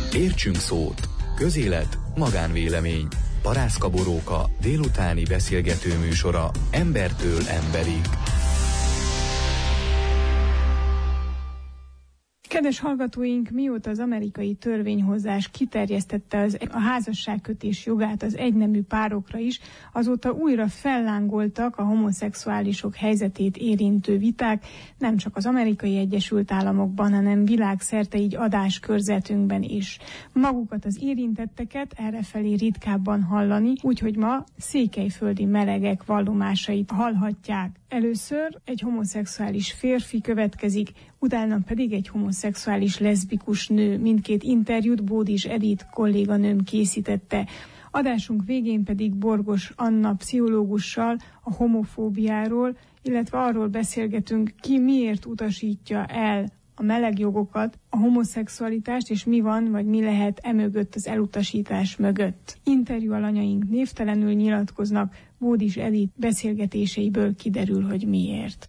Értsünk szót! Közélet, magánvélemény. Parászka Boróka délutáni beszélgető műsora embertől emberig. Kedves hallgatóink, mióta az amerikai törvényhozás kiterjesztette a házasságkötés jogát az egynemű párokra is, azóta újra fellángoltak a homoszexuálisok helyzetét érintő viták, nem csak az Amerikai Egyesült Államokban, hanem világszerte, így adáskörzetünkben is. Magukat, az érintetteket errefelé ritkábban hallani, úgyhogy ma székelyföldi melegek vallomásait hallhatják. Először egy homoszexuális férfi következik, utána pedig egy homoszexuális leszbikus nő. Mindkét interjút Bódis Edith kolléganőm készítette. Adásunk végén pedig Borgos Anna pszichológussal a homofóbiáról, illetve arról beszélgetünk, ki miért utasítja el a melegjogokat, a homoszexualitást, és mi van, vagy mi lehet emögött, az elutasítás mögött. Interjú alanyaink névtelenül nyilatkoznak, Bódis Edith beszélgetéseiből kiderül, hogy miért.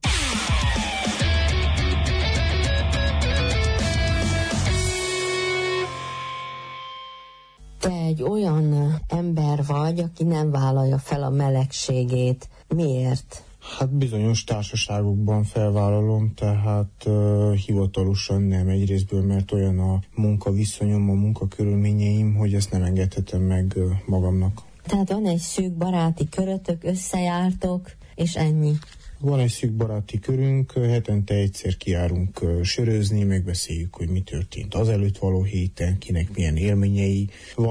Te egy olyan ember vagy, aki nem vállalja fel a melegségét. Miért? Hát bizonyos társaságokban felvállalom, tehát hivatalosan nem, egyrészből, mert olyan a munkaviszonyom, a munkakörülményeim, hogy ezt nem engedhetem meg magamnak. Tehát van egy szűk baráti körötök, összejártok, és ennyi. Van egy szűk baráti körünk, hetente egyszer kijárunk sörözni, megbeszéljük, hogy mi történt az előtt való héten, kinek milyen élményei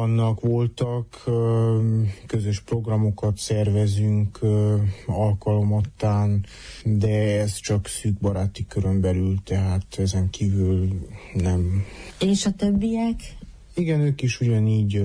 voltak, közös programokat szervezünk alkalomattán, de ez csak szűk baráti körön belül, tehát ezen kívül nem. És a többiek? Igen, ők is ugyanígy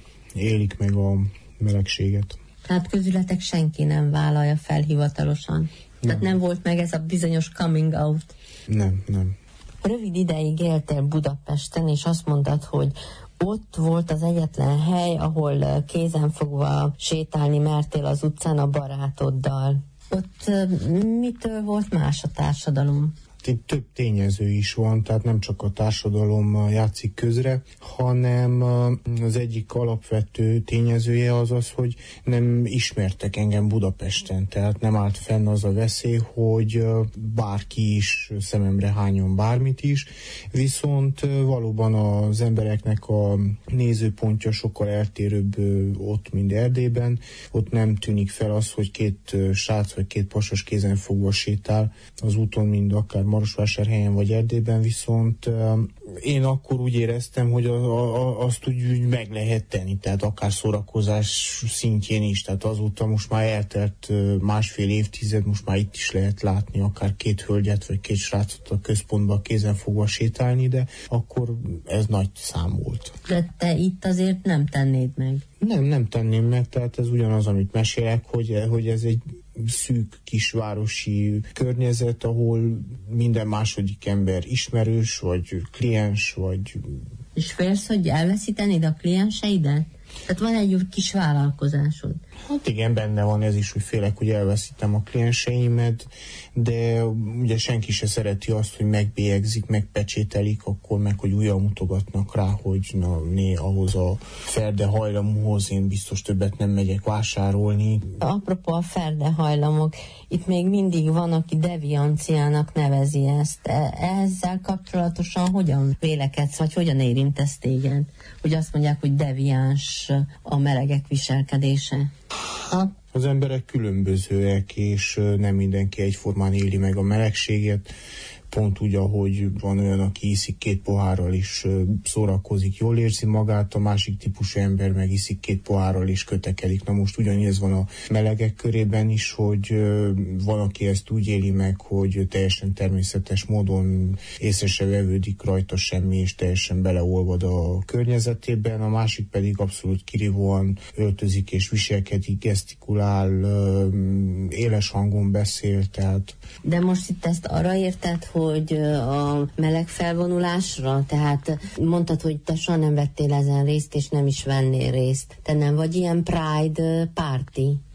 élik meg a melegséget. Tehát közületek senki nem vállalja fel hivatalosan? Tehát nem volt meg ez a bizonyos coming out? Nem. Rövid ideig éltél Budapesten, és azt mondtad, hogy ott volt az egyetlen hely, ahol kézenfogva sétálni mertél az utcán a barátoddal. Ott mitől volt más a társadalom? Itt több tényező is van, tehát nem csak a társadalom játszik közre, hanem az egyik alapvető tényezője az, hogy nem ismertek engem Budapesten, tehát nem állt fenn az a veszély, hogy bárki is szememre hányjon bármit is, viszont valóban az embereknek a nézőpontja sokkal eltérőbb ott, mint Erdélyben. Ott nem tűnik fel az, hogy két srác vagy két pasas kézenfogva sétál az úton, mint akár Marosvásárhelyen vagy Erdélyben, viszont én akkor úgy éreztem, hogy azt úgy meg lehet tenni, tehát akár szórakozás szintjén is, tehát azóta most már eltelt másfél évtized, most már itt is lehet látni akár két hölgyet vagy két srácot a központban kézenfogva sétálni, de akkor ez nagy szám volt. De te itt azért nem tennéd meg? Nem tenném meg, tehát ez ugyanaz, amit mesélek, hogy ez egy szűk kisvárosi környezet, ahol minden második ember ismerős, vagy kliens, vagy... És félsz, hogy elveszítenéd a klienseidet? Tehát van egy kis vállalkozásod. Hát igen, benne van ez is, hogy félek, hogy elveszítem a klienseimet, de ugye senki se szereti azt, hogy megbélyegzik, megpecsételik, akkor meg, hogy újra mutogatnak rá, hogy ahhoz a ferde hajlamúhoz én biztos többet nem megyek vásárolni. Apropó a ferde hajlamok, itt még mindig van, aki devianciának nevezi ezt. Ezzel kapcsolatosan hogyan vélekedsz, vagy hogyan érint ez téged? Hogy azt mondják, hogy deviáns a melegek viselkedése? Az emberek különbözőek, és nem mindenki egyformán éli meg a melegséget. Pont úgy, ahogy van olyan, aki iszik két pohárral is szórakozik, jól érzi magát, a másik típusú ember meg iszik két pohárral és kötekedik. Na most ugyanez van a melegek körében is, hogy van, aki ezt úgy éli meg, hogy teljesen természetes módon észre se vevődik rajta semmi, és teljesen beleolvad a környezetében, a másik pedig abszolút kirívóan öltözik és viselkedik, gesztikulál, éles hangon beszél, tehát... De most itt ezt arra érted, hogy a meleg felvonulásra, tehát mondtad, hogy te soha nem vettél ezen részt, és nem is vennél részt. Te nem vagy ilyen Pride party?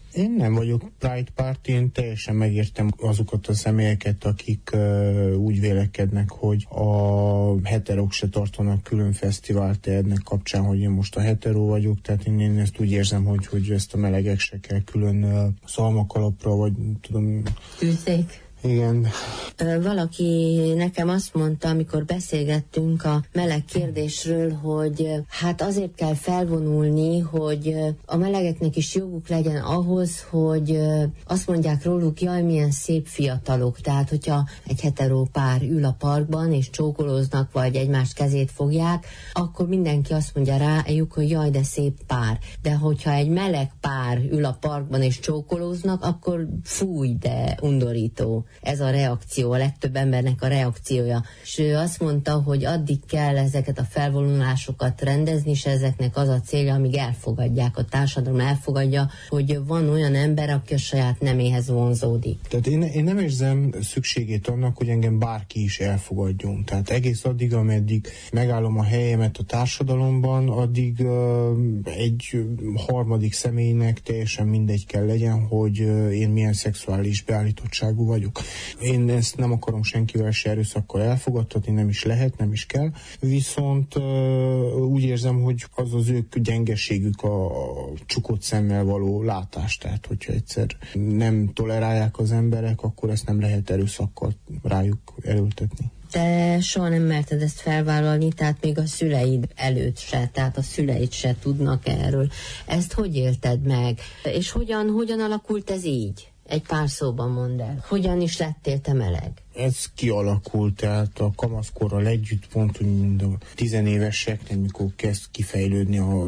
Én nem vagyok Pride párt, én teljesen megértem azokat a személyeket, akik úgy vélekednek, hogy a heterók se tartanak külön fesztivált ennek kapcsán, hogy én most a heteró vagyok, tehát én ezt úgy érzem, hogy ezt a melegek se kell külön szalmakalapra, vagy tudom... Ülték. Igen. Valaki nekem azt mondta, amikor beszélgettünk a meleg kérdésről, hogy hát azért kell felvonulni, hogy a melegeknek is joguk legyen ahhoz, hogy azt mondják róluk, jaj, milyen szép fiatalok. Tehát, hogyha egy heteró pár ül a parkban, és csókolóznak, vagy egymást kezét fogják, akkor mindenki azt mondja rájuk, hogy jaj, de szép pár. De hogyha egy meleg pár ül a parkban, és csókolóznak, akkor fúj, de undorító. Ez a reakció, a legtöbb embernek a reakciója. És ő azt mondta, hogy addig kell ezeket a felvonulásokat rendezni, és ezeknek az a célja, amíg elfogadják, a társadalom elfogadja, hogy van olyan ember, aki a saját neméhez vonzódik. Tehát én nem érzem szükségét annak, hogy engem bárki is elfogadjon. Tehát egész addig, ameddig megállom a helyemet a társadalomban, addig egy harmadik személynek teljesen mindegy kell legyen, hogy én milyen szexuális beállítottságú vagyok. Én ezt nem akarom senkivel se erőszakkal elfogadtatni, nem is lehet, nem is kell. Viszont úgy érzem, hogy az ők gyengeségük a csukott szemmel való látás. Tehát, hogyha egyszer nem tolerálják az emberek, akkor ezt nem lehet erőszakkal rájuk erőltetni. Te soha nem merted ezt felvállalni, tehát még a szüleid előtt se, tehát a szüleid se tudnak erről. Ezt hogy élted meg? És hogyan alakult ez így? Egy pár szóban mondd el. Hogyan is lettél te meleg? Ez kialakult, tehát a kamaszkorral együtt, pont úgy, mint a 10 éveseknek, mikor kezd kifejlődni a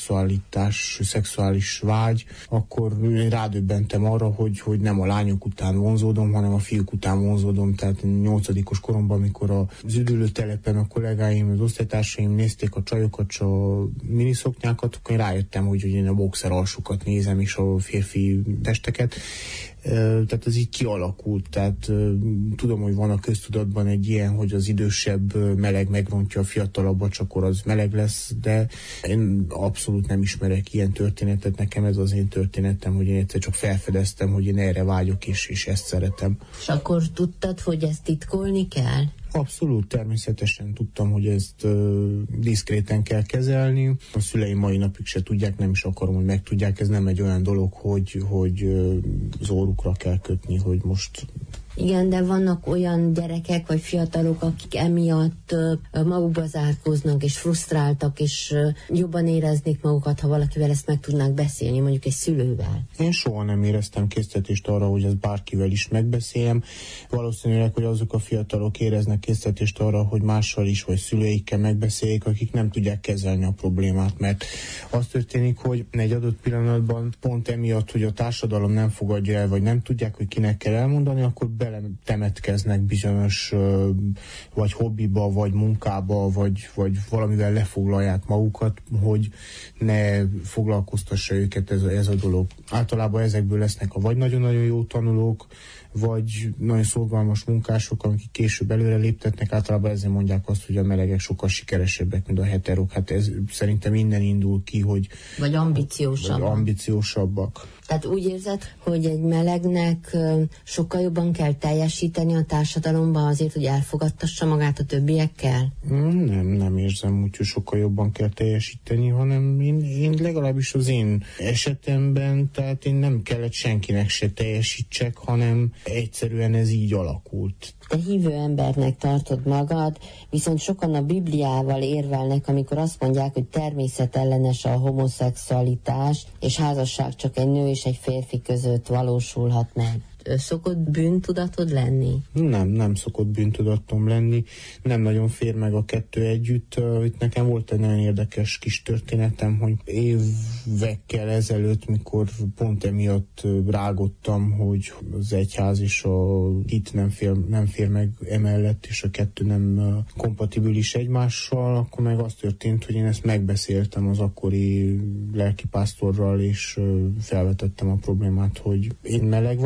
szexuális vágy, akkor rádöbbentem arra, hogy nem a lányok után vonzódom, hanem a fiúk után vonzódom. Tehát 8-os koromban, amikor az üdülőtelepen a kollégáim, az osztálytársaim nézték a csajokat, a miniszoknyákat, akkor én rájöttem, hogy én a boxer alsókat nézem, és a férfi testeket. Tehát ez így kialakult, tehát tudom, hogy van a köztudatban egy ilyen, hogy az idősebb meleg megrontja a fiatalabbat, csak akkor az meleg lesz, de én abszolút nem ismerek ilyen történetet, nekem ez az én történetem, hogy én egyszer csak felfedeztem, hogy én erre vágyok, és ezt szeretem. És akkor tudtad, hogy ezt titkolni kell? Abszolút, természetesen tudtam, hogy ezt diszkréten kell kezelni. A szüleim mai napig se tudják, nem is akarom, hogy megtudják. Ez nem egy olyan dolog, hogy az órukra kell kötni, hogy most... Igen, de vannak olyan gyerekek vagy fiatalok, akik emiatt magukba zárkóznak és frusztráltak, és jobban éreznék magukat, ha valakivel ezt meg tudnák beszélni, mondjuk egy szülővel. Én soha nem éreztem késztetést arra, hogy ezt bárkivel is megbeszéljem. Valószínűleg, hogy azok a fiatalok éreznek késztetést arra, hogy mással is, vagy szüleikkel megbeszéljék, akik nem tudják kezelni a problémát, mert az történik, hogy egy adott pillanatban pont emiatt, hogy a társadalom nem fogadja el, vagy nem tudják, hogy kinek kell elmondani, akkor beletemetkeznek bizonyos vagy hobbiba, vagy munkába, vagy valamivel lefoglalják magukat, hogy ne foglalkoztassa őket ez a dolog. Általában ezekből lesznek vagy nagyon-nagyon jó tanulók, vagy nagyon szorgalmas munkások, akik később előre léptetnek, általában ezzel mondják azt, hogy a melegek sokkal sikeresebbek, mint a heterók. Hát ez szerintem innen indul ki, hogy... Vagy ambiciósabbak. Tehát úgy érzed, hogy egy melegnek sokkal jobban kell teljesíteni a társadalomban azért, hogy elfogadtassa magát a többiekkel? Nem érzem úgy, hogy sokkal jobban kell teljesíteni, hanem én legalábbis az én esetemben, tehát én nem kellett senkinek se teljesítsek, hanem egyszerűen ez így alakult. Te hívő embernek tartod magad, viszont sokan a Bibliával érvelnek, amikor azt mondják, hogy természetellenes a homoszexualitás, és házasság csak egy nő és egy férfi között valósulhat meg. Szokott bűntudatod lenni? Nem szokott bűntudatom lenni. Nem nagyon fér meg a kettő együtt. Itt nekem volt egy nagyon érdekes kis történetem, hogy évekkel ezelőtt, mikor pont emiatt rágottam, hogy az egyház és a hit nem fér meg emellett, és a kettő nem kompatibilis egymással, akkor meg az történt, hogy én ezt megbeszéltem az akkori lelkipásztorral, és felvetettem a problémát, hogy én meleg vagyok,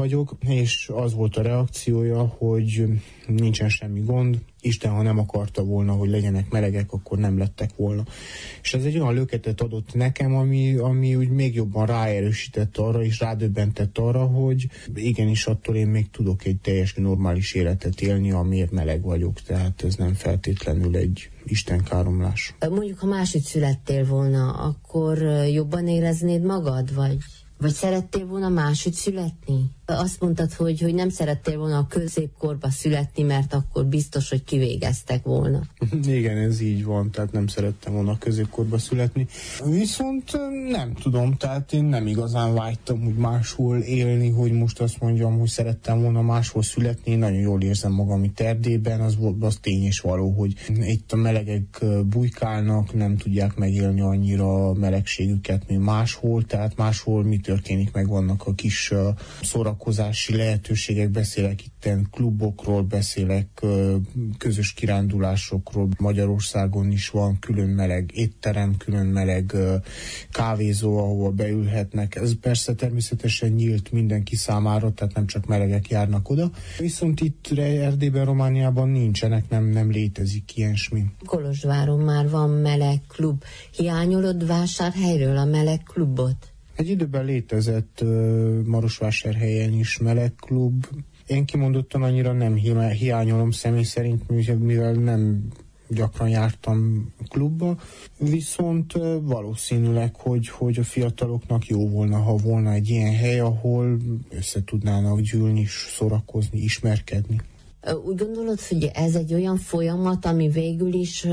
és az volt a reakciója, hogy nincsen semmi gond, Isten, ha nem akarta volna, hogy legyenek melegek, akkor nem lettek volna. És ez egy olyan löketet adott nekem, ami úgy még jobban ráerősített arra, és rádöbbentett arra, hogy igenis attól én még tudok egy teljesen normális életet élni, amiért meleg vagyok, tehát ez nem feltétlenül egy istenkáromlás. Mondjuk, ha máshogy születtél volna, akkor jobban éreznéd magad, vagy szerettél volna máshogy születni? Azt mondtad, hogy nem szerettél volna a középkorba születni, mert akkor biztos, hogy kivégeztek volna. Igen, ez így van, tehát nem szerettem volna a középkorba születni. Viszont nem tudom, tehát én nem igazán vágytam úgy máshol élni, hogy most azt mondjam, hogy szerettem volna máshol születni. Én nagyon jól érzem magam itt Erdélyben, az tény és való, hogy itt a melegek bujkálnak, nem tudják megélni annyira a melegségüket, mint máshol, tehát máshol mi történik, meg vannak a kis szórakozási lehetőségek, beszélek itten klubokról, beszélek közös kirándulásokról. Magyarországon is van külön meleg étterem, külön meleg kávézó, ahova beülhetnek. Ez persze természetesen nyílt mindenki számára, tehát nem csak melegek járnak oda. Viszont itt Erdélyben, Romániában nincsenek, nem létezik ilyesmi. Kolozsváron már van meleg klub. Hiányolod Vásárhelyről a meleg klubot? Egy időben létezett Marosvásárhelyen is melegklub. Én kimondottan annyira nem hiányolom személy szerint, mivel nem gyakran jártam klubba, viszont valószínűleg, hogy a fiataloknak jó volna, ha volna egy ilyen hely, ahol össze tudnának gyűlni, szórakozni, ismerkedni. Úgy gondolod, hogy ez egy olyan folyamat, ami végül is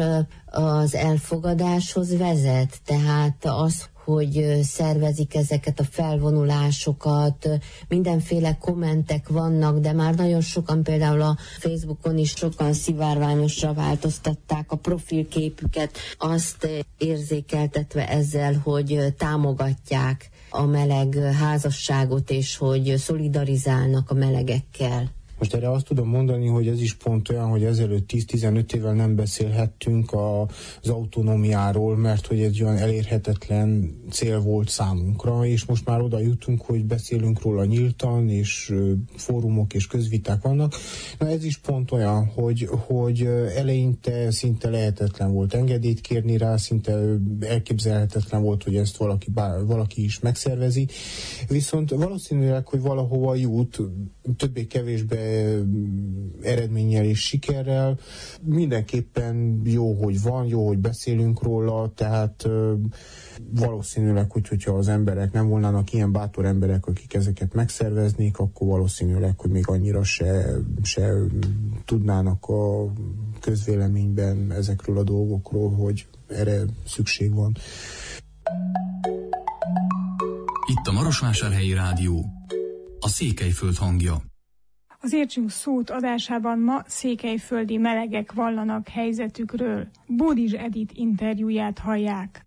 az elfogadáshoz vezet? Tehát az, hogy szervezik ezeket a felvonulásokat, mindenféle kommentek vannak, de már nagyon sokan, például a Facebookon is sokan szivárványosra változtatták a profilképüket, azt érzékeltetve ezzel, hogy támogatják a meleg házasságot, és hogy szolidarizálnak a melegekkel. Most erre azt tudom mondani, hogy ez is pont olyan, hogy ezelőtt 10-15 évvel nem beszélhettünk az autonómiáról, mert hogy egy olyan elérhetetlen cél volt számunkra, és most már oda jutunk, hogy beszélünk róla nyíltan, és fórumok és közviták vannak. Na ez is pont olyan, hogy eleinte szinte lehetetlen volt engedélyt kérni rá, szinte elképzelhetetlen volt, hogy ezt valaki is megszervezi. Viszont valószínűleg, hogy valahova jut, többé-kevésbé eredménnyel és sikerrel. Mindenképpen jó, hogy van, jó, hogy beszélünk róla, tehát valószínűleg, hogyha az emberek nem volnának ilyen bátor emberek, akik ezeket megszerveznék, akkor valószínűleg, hogy még annyira se tudnának a közvéleményben ezekről a dolgokról, hogy erre szükség van. Itt a Marosvásárhelyi Rádió, a Székelyföld hangja. Az Értsünk szót adásában ma székelyföldi melegek vallanak helyzetükről. Bódizs Edith interjúját hallják.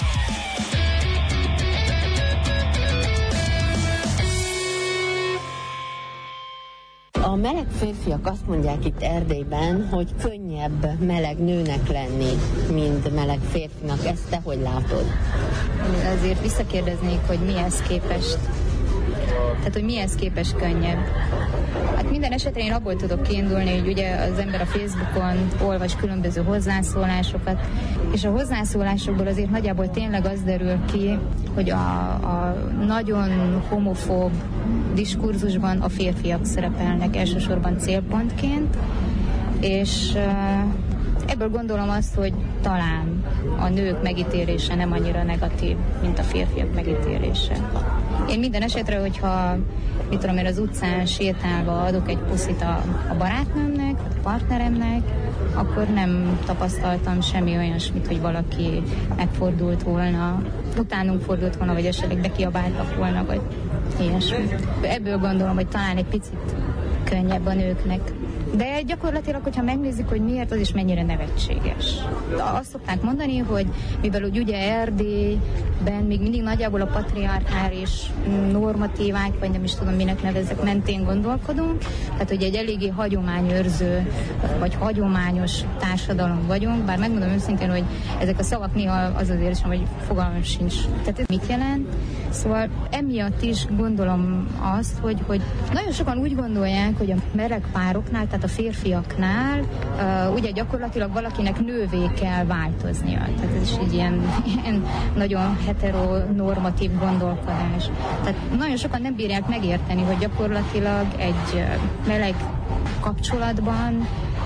A meleg férfiak azt mondják itt Erdélyben, hogy könnyebb meleg nőnek lenni, mint meleg férfinak. Ezt te hogy látod? Azért visszakérdeznék, hogy mihez képest. Tehát, hogy mihez képest könnyebb. Hát minden esetre én abból tudok kiindulni, hogy ugye az ember a Facebookon olvas különböző hozzászólásokat, és a hozzászólásokból azért nagyjából tényleg az derül ki, hogy a nagyon homofób diskurzusban a férfiak szerepelnek elsősorban célpontként, és ebből gondolom azt, hogy talán a nők megítélése nem annyira negatív, mint a férfiak megítélése. Én minden esetre, hogyha mit tudom én, az utcán sétálva adok egy puszit a barátnőmnek, a partneremnek, akkor nem tapasztaltam semmi olyasmit, hogy valaki megfordult volna, utánunk fordult volna, vagy esetleg bekiabáltak volna, vagy ilyesmi. Ebből gondolom, hogy talán egy picit könnyebb a nőknek. De gyakorlatilag, hogyha megnézzük, hogy miért, az is mennyire nevetséges. Azt szokták mondani, hogy mivel ugye Erdély férfiakben még mindig nagyjából a patriarchális normatívák, vagy nem is tudom minek nevezzek, mentén gondolkodunk. Tehát, hogy egy eléggé hagyományőrző, vagy hagyományos társadalom vagyunk, bár megmondom őszintén, hogy ezek a szavak néha az az érzésem, hogy fogalmam sincs. Tehát ez mit jelent? Szóval emiatt is gondolom azt, hogy nagyon sokan úgy gondolják, hogy a meleg pároknál, tehát a férfiaknál ugye gyakorlatilag valakinek nővé kell változnia. Tehát ez is egy ilyen nagyon heteronormatív gondolkodás. Tehát nagyon sokan nem bírják megérteni, hogy gyakorlatilag egy meleg kapcsolatban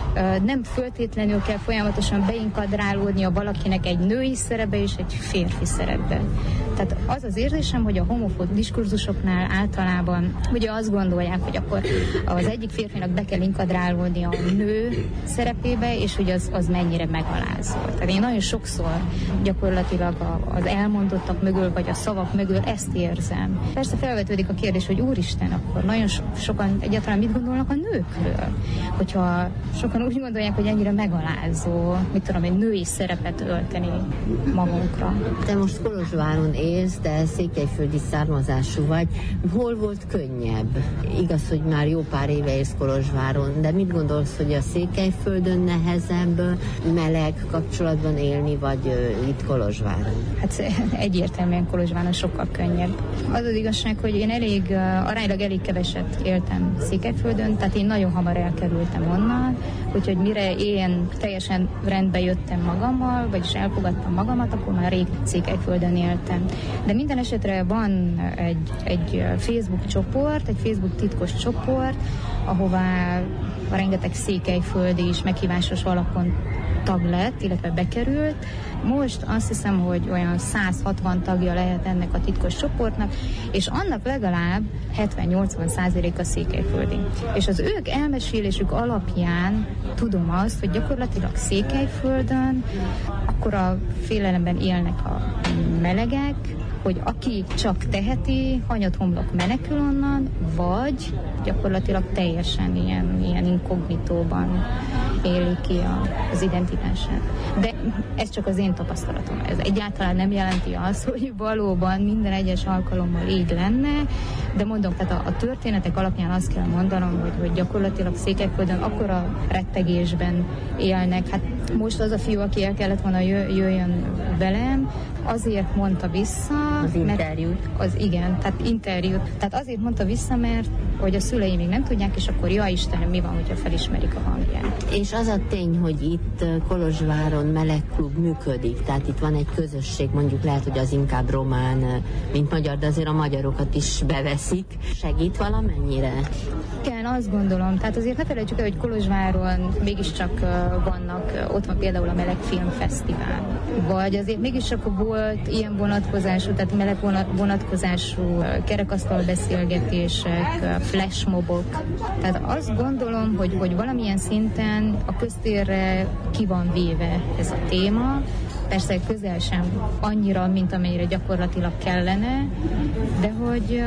nem föltétlenül kell folyamatosan beinkadrálódnia valakinek egy női szerepbe és egy férfi szerepbe. Tehát az az érzésem, hogy a homofób diskurzusoknál általában ugye azt gondolják, hogy akkor az egyik férfinak be kell inkadrálódnia a nő szerepébe, és hogy az mennyire megalázó. Tehát én nagyon sokszor gyakorlatilag az elmondottak mögül, vagy a szavak mögül ezt érzem. Persze felvetődik a kérdés, hogy úristen, akkor nagyon sokan egyáltalán mit gondolnak a nőkről? Hogyha sokan úgy gondolják, hogy ennyire megalázó, mit tudom, egy női szerepet ölteni magunkra. Te most Kolozsváron élsz, de székelyföldi származású vagy. Hol volt könnyebb? Igaz, hogy már jó pár éve élsz Kolozsváron, de mit gondolsz, hogy a Székelyföldön nehezebb meleg kapcsolatban élni, vagy itt Kolozsváron? Hát egyértelműen Kolozsváron sokkal könnyebb. Az az igazság, hogy én aránylag elég keveset éltem Székelyföldön, tehát én nagyon hamar elkerültem onnan, úgyhogy mire én teljesen rendbe jöttem magammal, vagyis elfogadtam magamat, akkor már rég Székelyföldön éltem. De minden esetre van egy Facebook csoport, egy Facebook titkos csoport, ahová rengeteg székelyföldi is meghívásos alapon tag lett, illetve bekerült. Most azt hiszem, hogy olyan 160 tagja lehet ennek a titkos csoportnak, és annak legalább 70-80% székelyföldi. És az ők elmesélésük alapján tudom azt, hogy gyakorlatilag Székelyföldön akkora félelemben élnek a melegek, hogy aki csak teheti, hanyathomlok menekül onnan, vagy gyakorlatilag teljesen ilyen inkognitóban éli ki az identitását. De ez csak az én tapasztalatom. Ez egyáltalán nem jelenti azt, hogy valóban minden egyes alkalommal így lenne, de mondom, tehát a történetek alapján azt kell mondanom, hogy gyakorlatilag Székelyföldön akkora rettegésben élnek. Hát most az a fiú, aki el kellett volna jöjjön velem, azért mondta vissza, az interjút. Igen, tehát interjút. Tehát azért mondta vissza, mert hogy a szülei még nem tudják, és akkor ja Istenem, mi van, hogyha felismerik a hangját. És az a tény, hogy itt Kolozsváron melegklub működik, tehát itt van egy közösség, mondjuk lehet, hogy az inkább román, mint magyar, de azért a magyarokat is beveszik. Segít valamennyire? Igen, azt gondolom. Tehát azért ne felejtsük el, hogy Kolozsváron mégiscsak ott van például a Meleg Filmfesztivál. Vagy azért mégiscsak volt ilyen vonatkozású, tehát meleg vonatkozású kerekasztal beszélgetések, flashmobok. Tehát azt gondolom, hogy valamilyen szinten a köztérre ki van véve ez a téma. Persze közel sem annyira, mint amennyire gyakorlatilag kellene, de hogy...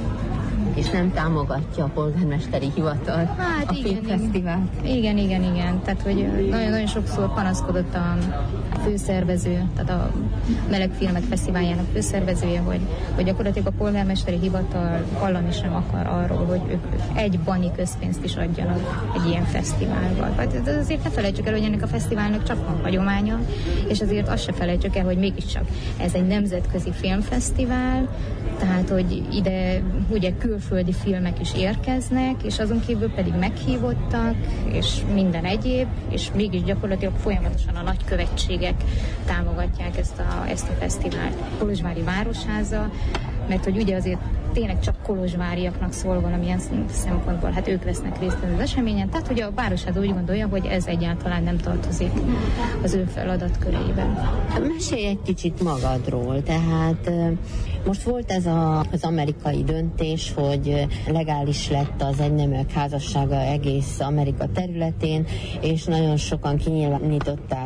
És nem támogatja a polgármesteri hivatal a filmfesztivált. Igen. Tehát, hogy nagyon sokszor panaszkodott a főszervező, tehát a Meleg Filmek Fesztiváljának főszervezője, hogy gyakorlatilag a polgármesteri hivatal hallani sem akar arról, hogy ők egy bani közpénzt is adjanak egy ilyen fesztiválval. Hát azért ne felejtsük el, hogy ennek a fesztiválnak csak van hagyománya, és azért azt se felejtsük el, hogy mégiscsak ez egy nemzetközi filmfesztivál, tehát, hogy ide ugye külföldi filmek is érkeznek, és azon kívül pedig meghívottak, és minden egyéb, és mégis gyakorlatilag folyamatosan a nagykövetségek támogatják ezt a fesztivált. Kolozsvári Városháza, mert hogy ugye azért tényleg csak kolozsváriaknak szól valamilyen szempontból, hát ők vesznek részt az eseményen, tehát hogy a Városháza úgy gondolja, hogy ez egyáltalán nem tartozik az ő feladatköreiben. Mesélj egy kicsit magadról, tehát most volt ez az amerikai döntés, hogy legális lett az egyneműek házassága egész Amerika területén, és nagyon sokan kinyilvánították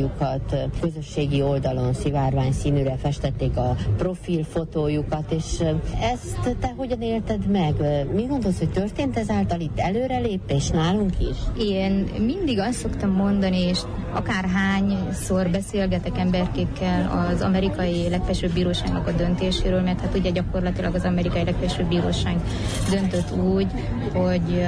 szimpátiájukat, közösségi oldalon szivárvány színűre festették a profilfotójukat, és Ezt te hogyan élted meg? Mi gondolsz, hogy történt ezáltal itt előrelépés nálunk is? Én mindig azt szoktam mondani, és akárhányszor beszélgetek emberkékkel az amerikai legfelsőbb bíróságnak a döntéséről, mert hát ugye gyakorlatilag az amerikai legfelsőbb bíróság döntött úgy, hogy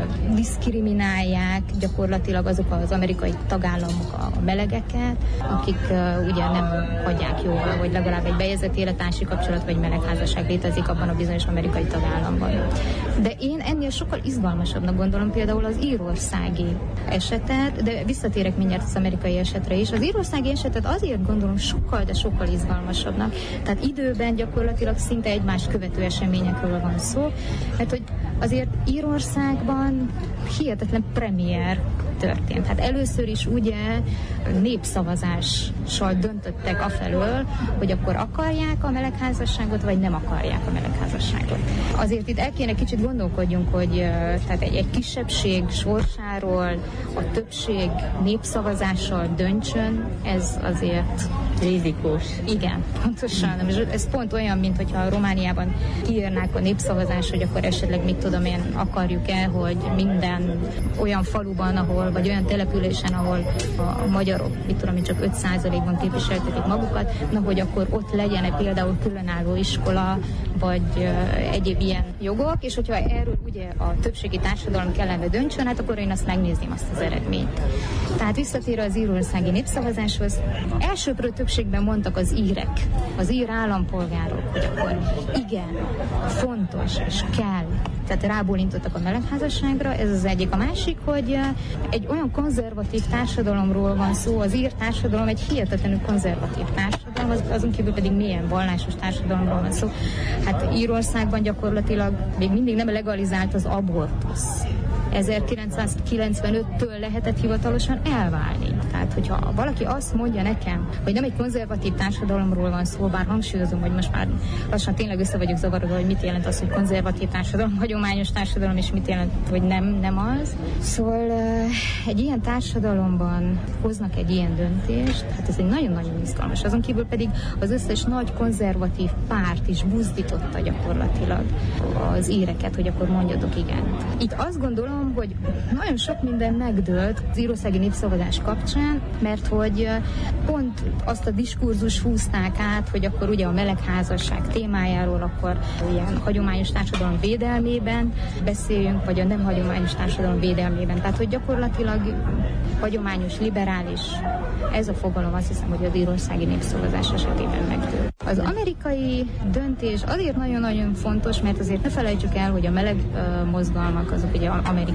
diszkriminálják gyakorlatilag azok az amerikai tagállamok a melegeket, akik ugye nem hagyják jóvá, hogy legalább egy bejegyzett élettársi kapcsolat vagy melegházasság létezik abban a bizonyos amerikai tagállamban. De én ennél sokkal izgalmasabbnak gondolom például az írországi esetet, de visszatérek mindjárt az amerikai esetre is. Az írországi esetet azért gondolom sokkal, de sokkal izgalmasabbnak. Tehát időben gyakorlatilag szinte egymást követő eseményekről van szó, mert hogy azért Írországban hihetetlen premier történt. Hát először is ugye népszavazással döntöttek afelől, hogy akkor akarják a melegházasságot, vagy nem akarják a melegházasságot. Azért itt el kéne kicsit gondolkodjunk, hogy tehát egy kisebbség sorsáról a többség népszavazással döntsön, ez azért rizikós. Igen, pontosan. Ez pont olyan, mint hogyha Romániában kiírnák a népszavazás, hogy akkor esetleg mit tudom én, akarjuk-e, hogy minden olyan faluban, ahol, vagy olyan településen, ahol a magyarok, mit tudom én, csak 5%-ban képviseltetik magukat, na, hogy akkor ott legyen például különálló iskola, vagy egyéb ilyen jogok, és hogyha erről ugye a többségi társadalom kellene döntsön, hát akkor én azt megnézném, azt az eredményt. Tehát visszatérve az írországi népszavazáshoz, elsőprő többségben mondtak az írek, az ír állampolgárok, hogy akkor igen, fontos és kell. Tehát rábólintottak a melegházasságra, ez az egyik. A másik, hogy egy olyan konzervatív társadalomról van szó, az ír társadalom egy hihetetlenül konzervatív társadalom, azon kívül pedig milyen vallásos társadalomról van szó. Hát Írországban gyakorlatilag még mindig nem legalizált az abortusz. 1995-től lehetett hivatalosan elválni. Tehát, hogyha valaki azt mondja nekem, hogy nem egy konzervatív társadalomról van szó, bár hangsúlyozom, hogy most már lassan tényleg össze vagyok zavarodva, hogy mit jelent az, hogy konzervatív társadalom, hagyományos társadalom, és mit jelent, hogy nem az. Szóval egy ilyen társadalomban hoznak egy ilyen döntést, hát ez egy nagyon-nagyon izgalmas. Azon kívül pedig az összes nagy konzervatív párt is buzdította gyakorlatilag az íreket, hogy akkor mondjatok igen. Itt azt gondolom, hogy nagyon sok minden megdőlt az írországi népszavazás kapcsán, mert hogy pont azt a diskurzus húzták át, hogy akkor ugye a melegházasság témájáról akkor ilyen hagyományos társadalom védelmében beszéljünk, vagy a nem hagyományos társadalom védelmében. Tehát, hogy gyakorlatilag hagyományos, liberális, ez a fogalom, azt hiszem, hogy az írországi népszavazás esetében megdőlt. Az amerikai döntés azért nagyon-nagyon fontos, mert azért ne felejtsük el, hogy a meleg mozgalmak azok ugye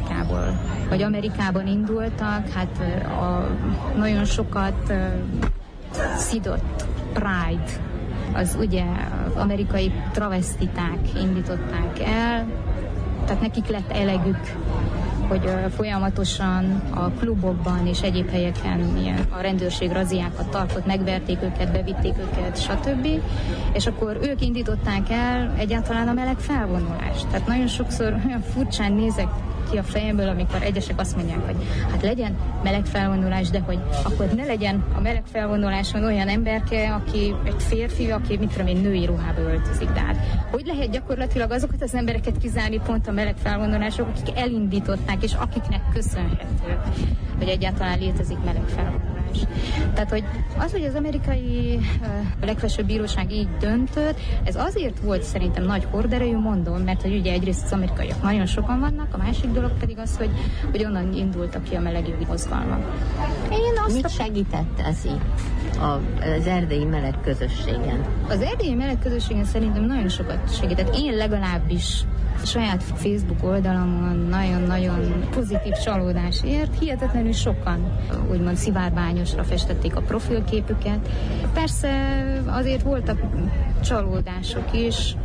Amerikában indultak, hát nagyon sokat szidott Pride, az ugye amerikai travesztiták indították el, tehát nekik lett elegük, hogy folyamatosan a klubokban és egyéb helyeken ilyen a rendőrség razziákat tartott, megverték őket, bevitték őket, stb. És akkor ők indították el egyáltalán a meleg felvonulást. Tehát nagyon sokszor olyan furcsán nézek ki a fejemből, amikor egyesek azt mondják, hogy hát legyen meleg felvonulás, de hogy akkor ne legyen a meleg felvonuláson olyan emberke, aki egy férfi, aki mit tudom én, női ruhába öltözik. De hát hogy lehet gyakorlatilag azokat az embereket kizárni pont a meleg felvonulások, akik elindították, és akiknek köszönhető, hogy egyáltalán létezik meleg felvonulás. Tehát, hogy az, hogy az amerikai legfelsőbb bíróság így döntött, ez azért volt szerintem nagy horderejű, mondom, mert hogy ugye egyrészt az amerikaiak nagyon sokan vannak, a másik dolog pedig az, hogy onnan indultak ki a melegjogi mozgalmak. Mit segített ez itt az erdélyi meleg közösségen? Az erdélyi meleg közösségen szerintem nagyon sokat segített. Én legalábbis a saját Facebook oldalamon nagyon-nagyon pozitív csalódás ért. Hihetetlenül sokan úgymond szivárbányosra festették a profilképüket. Persze azért voltak csalódások is.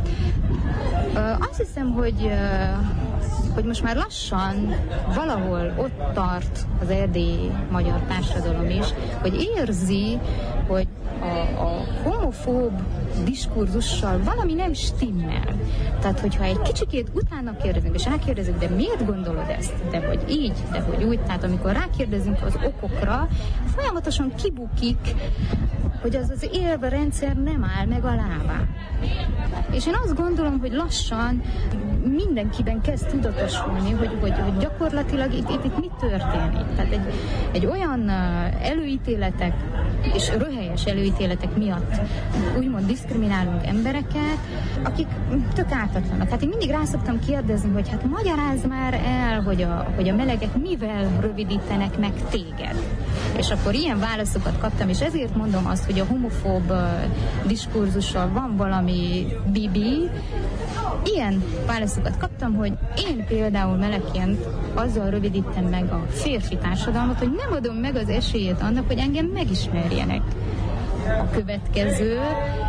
Azt hiszem, hogy most már lassan valahol ott tart az erdélyi magyar társadalom is, hogy érzi, hogy a homofób diskurzussal valami nem stimmel. Tehát, hogyha egy kicsikét utána kérdezünk, és rákérdezünk, de miért gondolod ezt? De hogy így, de hogy úgy. Tehát, amikor rákérdezünk az okokra, folyamatosan kibukik hogy az élvrendszer nem áll meg a lábán. És én azt gondolom, hogy lassan mindenkiben kezd tudatosulni, hogy gyakorlatilag itt mi történik. Tehát egy olyan előítéletek és röhelyes előítéletek miatt úgymond diszkriminálunk embereket, akik tök ártatlanak. Hát én mindig rá szoktam kérdezni, hogy hát magyarázz már el, hogy a melegek mivel rövidítenek meg téged. És akkor ilyen válaszokat kaptam, és ezért mondom azt, hogy a homofób diskurzussal van valami bibi. Ilyen válaszokat kaptam, hogy én például melegként azzal rövidítem meg a férfi társadalmat, hogy nem adom meg az esélyét annak, hogy engem megismerjenek. A következő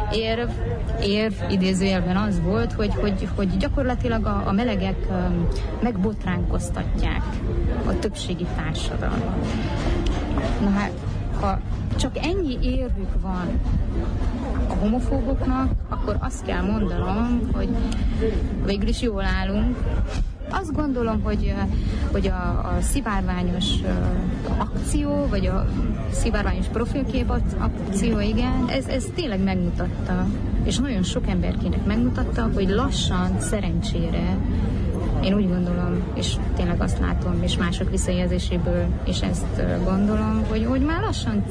érv idézőjelben az volt, hogy gyakorlatilag a melegek megbotránkoztatják a többségi társadalmat. Na hát, ha csak ennyi érvük van a homofóboknak, akkor azt kell mondanom, hogy végül is jól állunk. Azt gondolom, hogy a szivárványos akció, vagy a szivárványos profilkép akció, igen, ez tényleg megmutatta, és nagyon sok emberkének megmutatta, hogy lassan, szerencsére, én úgy gondolom, és tényleg azt látom, és mások visszajelzéséből is ezt gondolom, hogy már lassan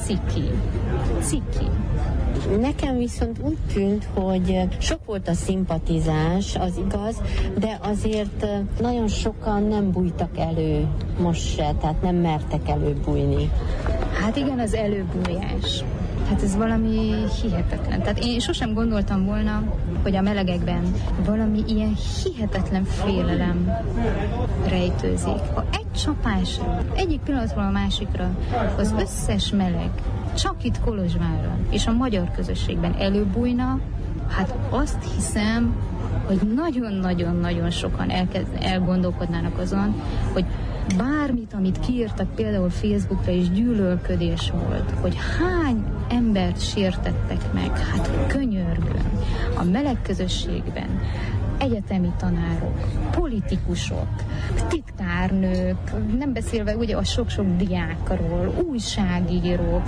ciki. Nekem viszont úgy tűnt, hogy sok volt a szimpatizás, az igaz, de azért nagyon sokan nem bújtak elő most se, tehát nem mertek előbújni. Hát igen, az előbújás. Hát ez valami hihetetlen. Tehát én sosem gondoltam volna, hogy a melegekben valami ilyen hihetetlen félelem rejtőzik. Ha egy csapásra, egyik pillanatról a másikra az összes meleg csak itt Kolozsváron és a magyar közösségben előbújna, hát azt hiszem, hogy nagyon-nagyon-nagyon sokan elgondolkodnának azon, hogy bármit, amit kiírtak például Facebookra és gyűlölködés volt, hogy hány embert sértettek meg, hát könyörgöm, a meleg közösségben egyetemi tanárok, politikusok, titkárnők, nem beszélve ugye a sok-sok diákról, újságírók,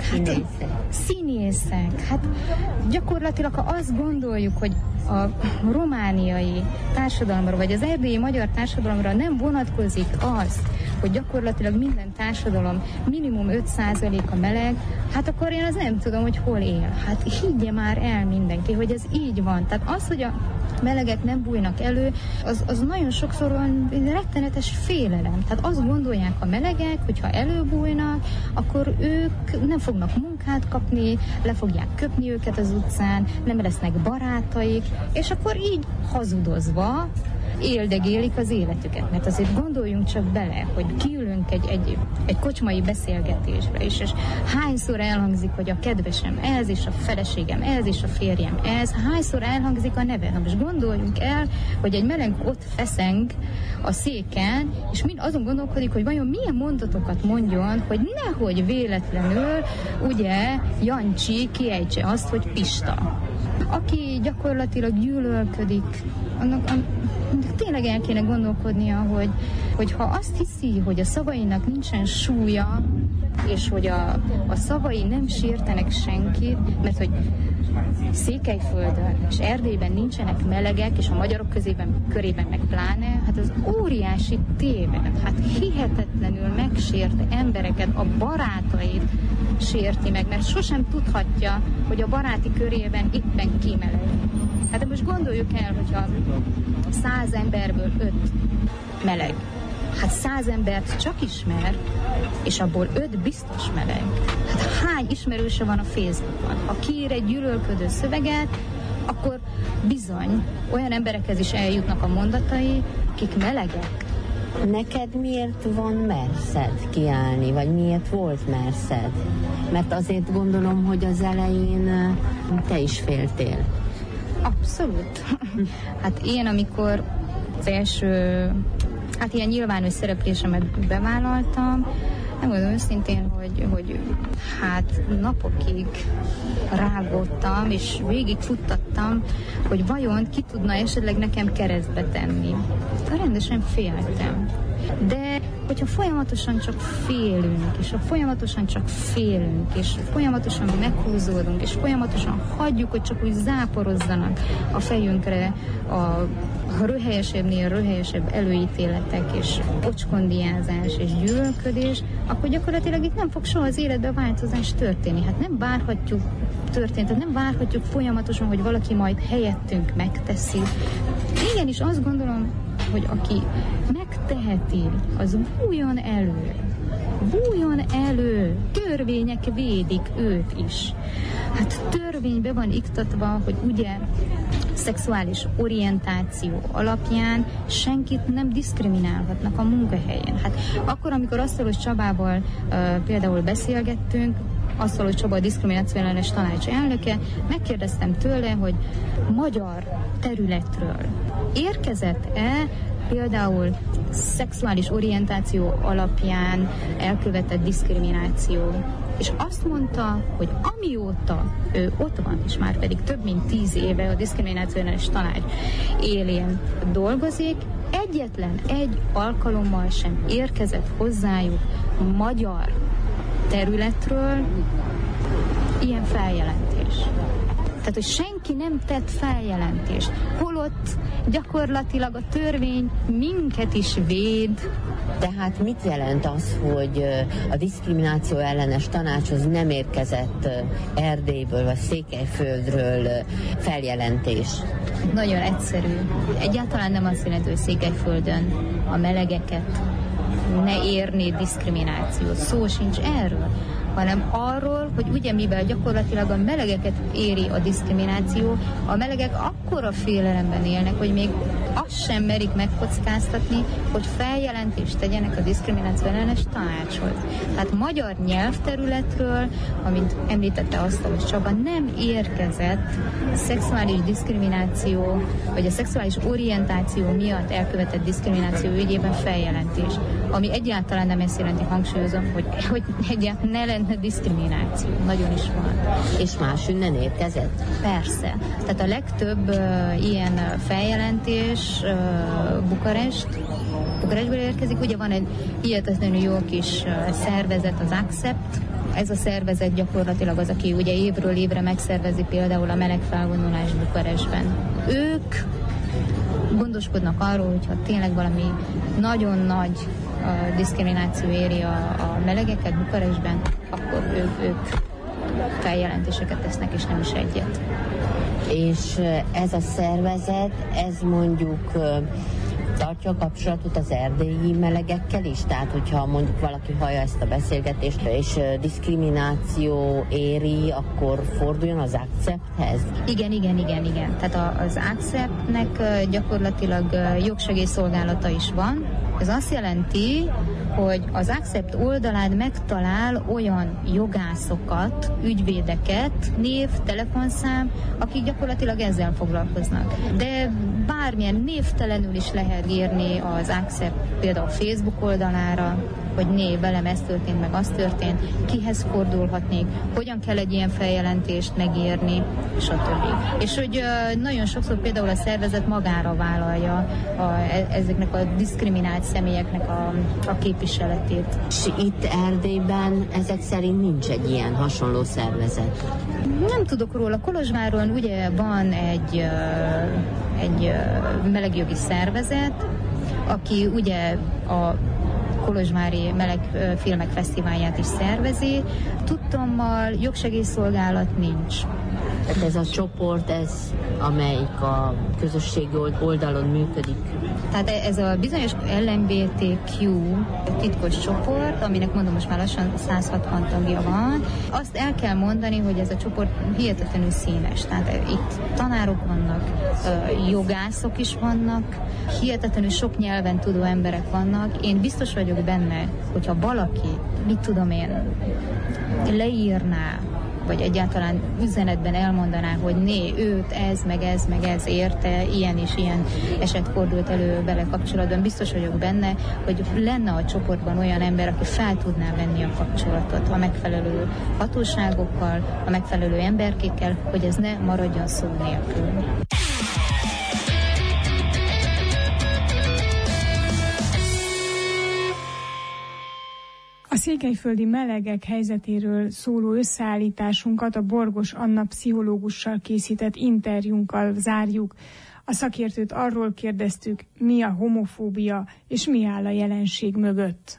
színészek, hát gyakorlatilag, ha azt gondoljuk, hogy a romániai társadalomra, vagy az erdélyi magyar társadalomra nem vonatkozik az, hogy gyakorlatilag minden társadalom minimum 5%-a meleg, hát akkor én az nem tudom, hogy hol él. Hát higgye már el mindenki, hogy ez így van. Tehát az, hogy a melegek nem bújnak elő, az nagyon sokszor olyan rettenetes félelem. Tehát azt gondolják a melegek, hogyha előbújnak, akkor ők nem fognak munkát kapni, le fogják köpni őket az utcán, nem lesznek barátaik, és akkor így hazudozva éldegélik az életüket. Mert azért gondoljunk csak bele, hogy kiülünk egy kocsmai beszélgetésbe, és hányszor elhangzik, hogy a kedvesem ez, és a feleségem ez, és a férjem ez, hányszor elhangzik a neve. Na most gondoljunk el, hogy egy meleg ott feszeng a széken, és mind azon gondolkodik, hogy vajon milyen mondatokat mondjon, hogy nehogy véletlenül, ugye, Jancsi kiejtse azt, hogy Pista. Aki gyakorlatilag gyűlölködik, annak tényleg el kéne gondolkodnia, hogy ha azt hiszi, hogy a szavainak nincsen súlya, és hogy a szavai nem sértenek senkit, mert hogy Székelyföldön és Erdélyben nincsenek melegek, és a magyarok körében meg pláne, hát az óriási téved. Hát hihetetlenül megsérte embereket, a barátait sérti meg, mert sosem tudhatja, hogy a baráti körében éppen ki meleg. Hát most gondoljuk el, hogyha 100 emberből 5 meleg. Hát 100 embert csak ismer, és abból 5 biztos meleg. Hát hány ismerőse van a Facebookon? Ha kiír egy gyűlölködő szöveget, akkor bizony olyan emberekhez is eljutnak a mondatai, akik melegek. Neked miért van merszed kiállni, vagy miért volt merszed? Mert azért gondolom, hogy az elején te is féltél. Abszolút. Hát én, amikor az első, hát ilyen nyilvános szereplésemet bevállaltam, megmondom őszintén, hogy hát napokig rágódtam, és végigfuttattam, hogy vajon ki tudna esetleg nekem keresztbe tenni. Rendesen féltem. De hogyha folyamatosan csak félünk, és folyamatosan meghúzódunk, és folyamatosan hagyjuk, hogy csak úgy záporozzanak a fejünkre a röhelyesebbnél röhelyesebb előítéletek, és ocskondiázás, és gyűlölködés, akkor gyakorlatilag itt nem fog soha az életben változás történni. Hát nem várhatjuk folyamatosan, hogy valaki majd helyettünk megteszi. Igenis azt gondolom, hogy aki megteheti, az bújjon elő, törvények védik őt is. Hát törvénybe van iktatva, hogy ugye szexuális orientáció alapján senkit nem diszkriminálhatnak a munkahelyen. Hát akkor, amikor Asztalos Csabával például beszélgettünk, Asztalos Csaba a diszkrimináció ellenes tanács elnöke, megkérdeztem tőle, hogy magyar területről érkezett-e például szexuális orientáció alapján elkövetett diszkrimináció. És azt mondta, hogy amióta ő ott van, és már pedig több mint 10 éve a diszkrimináció ellenes tanács élén dolgozik, egyetlen egy alkalommal sem érkezett hozzájuk magyar területről ilyen feljelentés. Tehát, hogy senki nem tett feljelentést. Holott gyakorlatilag a törvény minket is véd. Tehát mit jelent az, hogy a diszkrimináció ellenes tanácshoz nem érkezett Erdélyből vagy Székelyföldről feljelentés? Nagyon egyszerű. Egyáltalán nem azt jelenti, hogy Székelyföldön a melegeket ne érné diszkrimináció. Szó sincs erről, hanem arról, hogy ugye mivel gyakorlatilag a melegeket éri a diszkrimináció, a melegek akkora félelemben élnek, hogy még azt sem merik megkockáztatni, hogy feljelentést tegyenek a diszkrimináció ellenes tanácshoz. Tehát magyar nyelvterületről, amint említette Asztalos Csaba, nem érkezett szexuális diszkrimináció, vagy a szexuális orientáció miatt elkövetett diszkrimináció ügyében feljelentés. Ami egyáltalán nem ezt jelenti, hangsúlyozom, hogy egyáltalán ne lenne diszkrimináció. Nagyon is van. És máshonnan érkezett? Persze. Tehát a legtöbb ilyen feljelentés Bukarestből érkezik. Ugye van egy hihetetlenül jó kis szervezet, az ACCEPT. Ez a szervezet gyakorlatilag az, aki ugye évről évre megszervezi például a meleg felvonulást Bukarestben. Ők gondoskodnak arról, hogyha tényleg valami nagyon nagy diszkrimináció éri a melegeket Bukarestben, akkor ők feljelentéseket tesznek, és nem is egyet. És ez a szervezet, ez mondjuk tartja a kapcsolatot az erdélyi melegekkel is? Tehát, hogyha mondjuk valaki hallja ezt a beszélgetést, és diszkrimináció éri, akkor forduljon az ACCEPT-hez? Igen. Tehát az ACCEPT-nek gyakorlatilag jogsegélyszolgálata is van. Ez azt jelenti, hogy az ACCEPT oldalán megtalál olyan jogászokat, ügyvédeket, név, telefonszám, akik gyakorlatilag ezzel foglalkoznak. De bármilyen névtelenül is lehet írni az ACCEPT például a Facebook oldalára, hogy velem ez történt, meg az történt, kihez fordulhatnék, hogyan kell egy ilyen feljelentést megírni, stb. És hogy nagyon sokszor például a szervezet magára vállalja ezeknek a diszkriminált személyeknek a képviseletét. És itt Erdélyben ezek szerint nincs egy ilyen hasonló szervezet? Nem tudok róla. Kolozsváron ugye van egy melegjogi szervezet, aki ugye a Kolozsvári Melegfilmek Fesztiválját is szervezi. Tudtommal jogsegélyszolgálat nincs. Tehát ez a csoport, ez amelyik a közösségi oldalon működik. Tehát ez a bizonyos LMBTQ titkos csoport, aminek mondom most már lassan 160 tagja van. Azt el kell mondani, hogy ez a csoport hihetetlenül színes. Tehát itt tanárok vannak, jogászok is vannak, hihetetlenül sok nyelven tudó emberek vannak. Én biztos vagyok benne, hogyha valaki, mit tudom én, leírná, vagy egyáltalán üzenetben elmondaná, hogy őt ez érte, ilyen és ilyen eset fordult elő vele kapcsolatban. Biztos vagyok benne, hogy lenne a csoportban olyan ember, aki fel tudná venni a kapcsolatot a megfelelő hatóságokkal, a megfelelő emberkékkel, hogy ez ne maradjon szó nélkül. A székelyföldi melegek helyzetéről szóló összeállításunkat a Borgos Anna pszichológussal készített interjúnkkal zárjuk. A szakértőt arról kérdeztük, mi a homofóbia és mi áll a jelenség mögött.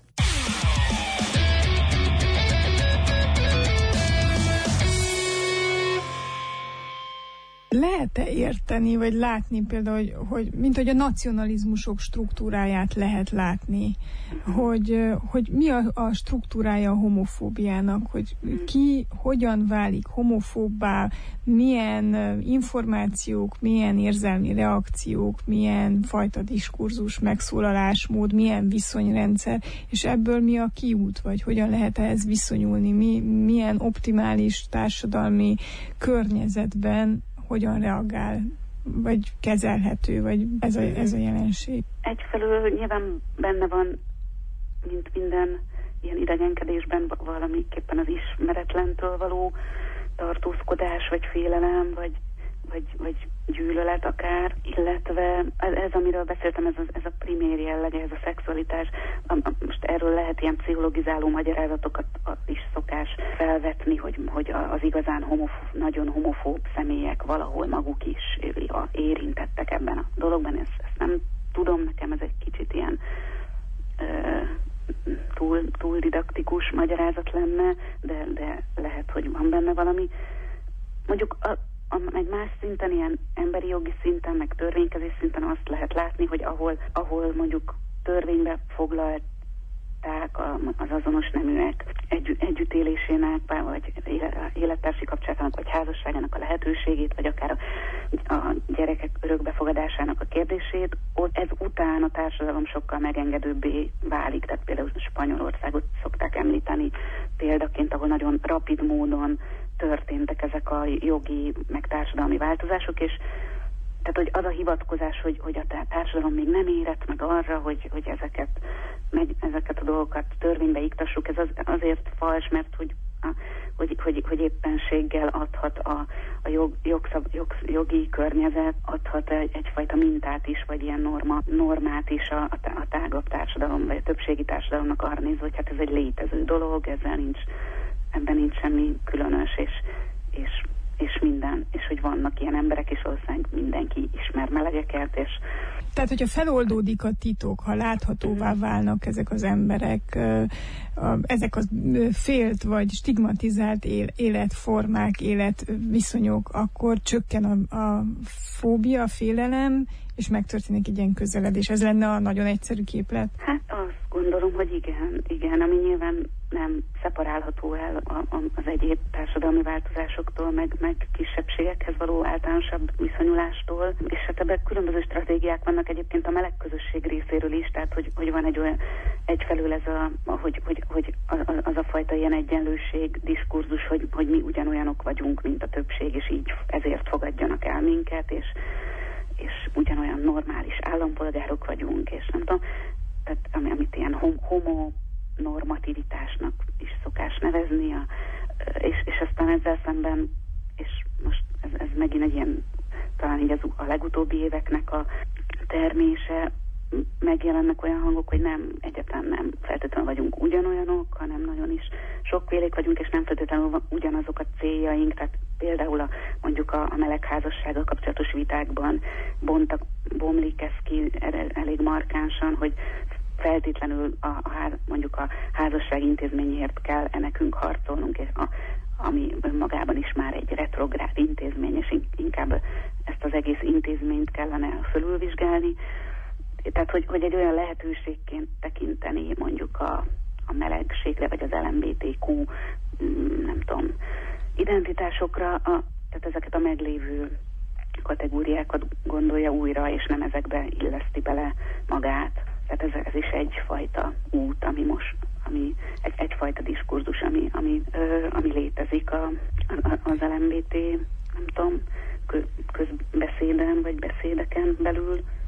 Lehet-e érteni, vagy látni például, mint hogy a nacionalizmusok struktúráját lehet látni, hogy mi a struktúrája a homofóbiának, hogy ki hogyan válik homofóbbá, milyen információk, milyen érzelmi reakciók, milyen fajta diskurzus, megszólalásmód, milyen viszonyrendszer, és ebből mi a kiút, vagy hogyan lehet ehhez viszonyulni, milyen optimális társadalmi környezetben hogyan reagál, vagy kezelhető, vagy ez a jelenség? Egyfelől nyilván benne van, mint minden ilyen idegenkedésben valamiképpen az ismeretlentől való tartózkodás, vagy félelem, vagy gyűlölet akár, illetve ez, amiről beszéltem, ez a primér jellege, ez a szexualitás. Most erről lehet ilyen pszichologizáló magyarázatokat is szokás felvetni, hogy az igazán nagyon homofób személyek valahol maguk is érintettek ebben a dologban. Ezt nem tudom, nekem ez egy kicsit ilyen túl didaktikus magyarázat lenne, de lehet, hogy van benne valami. Mondjuk egy más szinten, ilyen emberi jogi szinten, meg törvénykezés szinten azt lehet látni, hogy ahol mondjuk törvénybe foglalták az azonos neműek együttélésének, vagy élettársi kapcsolatának, vagy házasságának a lehetőségét, vagy akár a gyerekek örökbefogadásának a kérdését, ott ez után a társadalom sokkal megengedőbbé válik. Tehát például Spanyolországot szokták említeni példaként, ahol nagyon rapid módon történtek ezek a jogi, meg társadalmi változások, és tehát, hogy az a hivatkozás, hogy a társadalom még nem érett meg arra, hogy ezeket a dolgokat törvénybe iktassuk, ez azért fals, mert hogy éppenséggel adhat a jogi környezet, adhat egyfajta mintát is, vagy ilyen normát is a tágabb társadalom, vagy a többségi társadalomnak arra nézve, hogy hát ez egy létező dolog, ebben nincs semmi különös, és minden, és hogy vannak ilyen emberek, és valószínűleg mindenki ismer melegeket, és... Tehát, hogyha feloldódik a titok, ha láthatóvá válnak ezek az emberek, ezek a félt vagy stigmatizált életformák, életviszonyok, akkor csökken a fóbia, a félelem, és megtörténik egy ilyen közeledés. Ez lenne a nagyon egyszerű képlet? Hát azt gondolom, hogy igen, ami nyilván nem szeparálható el az egyéb társadalmi változásoktól, meg kisebbségekhez való általánosabb viszonyulástól. És hát ebben különböző stratégiák vannak egyébként a meleg közösség részéről is, tehát hogy van egy olyan, egyfelől ez hogy az a fajta ilyen egyenlőség, diskurzus, hogy mi ugyanolyanok vagyunk, mint a többség, és így ezért fogadjanak el minket, és ugyanolyan normális állampolgárok vagyunk, és nem tudom, tehát amit ilyen homonormativitásnak is szokás nevezni, és aztán ezzel szemben, és most ez megint egy ilyen, talán így a legutóbbi éveknek a termése, megjelennek olyan hangok, hogy egyáltalán nem feltétlenül vagyunk ugyanolyanok, hanem nagyon is sokfélék vagyunk, és nem feltétlenül ugyanazok a céljaink, tehát például mondjuk a melegházassággal kapcsolatos vitákban bomlik ez ki elég markánsan, hogy feltétlenül mondjuk a házasság intézményért kell nekünk harcolnunk, és ami önmagában is már egy retrográd intézmény, és inkább ezt az egész intézményt kellene fölülvizsgálni. Tehát, hogy egy olyan lehetőségként tekinteni mondjuk a melegségre, vagy az LMBTQ, nem tudom, identitásokra, tehát ezeket a meglévő kategóriákat gondolja újra, és nem ezekbe illeszti bele magát. Tehát ez is egyfajta út, ami egyfajta diskurzus, ami létezik az LMBT, nem tudom, közbeszéden vagy beszédeken belül.